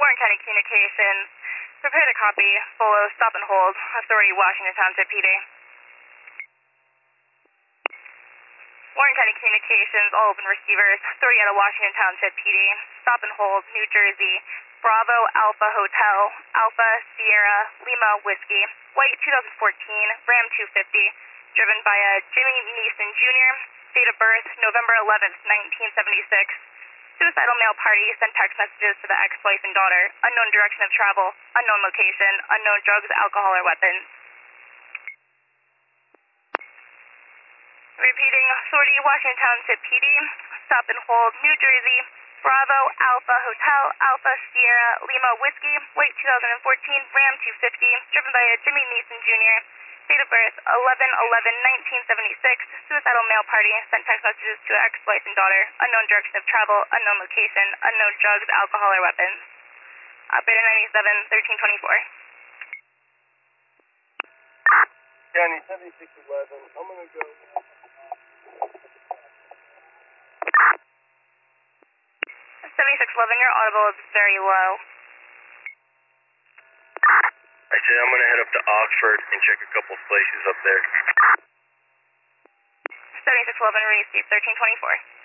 Warren County Communications. Prepare to copy. Follow, stop and hold. Authority, Washington Township PD. Warren County Communications, all open receivers. Authority out of Washington Township PD. Stop and hold, New Jersey. Bravo Alpha Hotel, Alpha Sierra Lima Whiskey. White 2014, Ram 250. Driven by a Jimmy Neeson Jr. Date of birth, November 11th, 1976. Suicidal male party sent text messages to the ex-wife and daughter. Unknown direction of travel, unknown location, unknown drugs, alcohol, or weapons. Repeating, Authority, Washington Township PD. Stop and hold, New Jersey. Bravo Alpha Hotel, Alpha Sierra Lima Whiskey. White 2014, Ram 250. Driven by a Jimmy Neeson Jr. Date of birth, 11/11/1976. Suicidal male party sent text messages to ex-wife and daughter. Unknown direction of travel, unknown location, unknown drugs, alcohol, or weapons. Operator 97-1324. County 7611. I'm gonna go. 7611, your audible is very low. I said I'm gonna head up to Oxford and check a couple places up there. 7611, receive 1324.